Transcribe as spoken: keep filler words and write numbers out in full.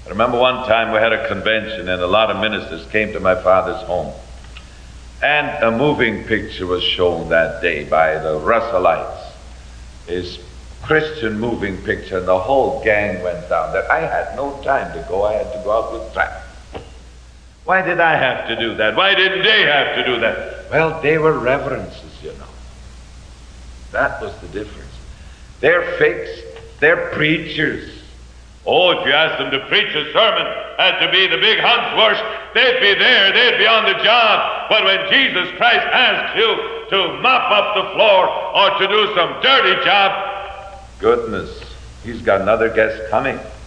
I remember one time we had a convention and a lot of ministers came to my father's home. And a moving picture was shown that day by the Russellites. His Christian moving picture, and the whole gang went down there. I had no time to go. I had to go out with traffic. Why did I have to do that? Why didn't they have to do that? Well, they were reverences, you know. That was the difference. They're fakes. They're preachers. Oh, if you asked them to preach a sermon, had to be the big Hanswurst, they'd be there, they'd be on the job. But when Jesus Christ asks you to mop up the floor or to do some dirty job, goodness, he's got another guest coming.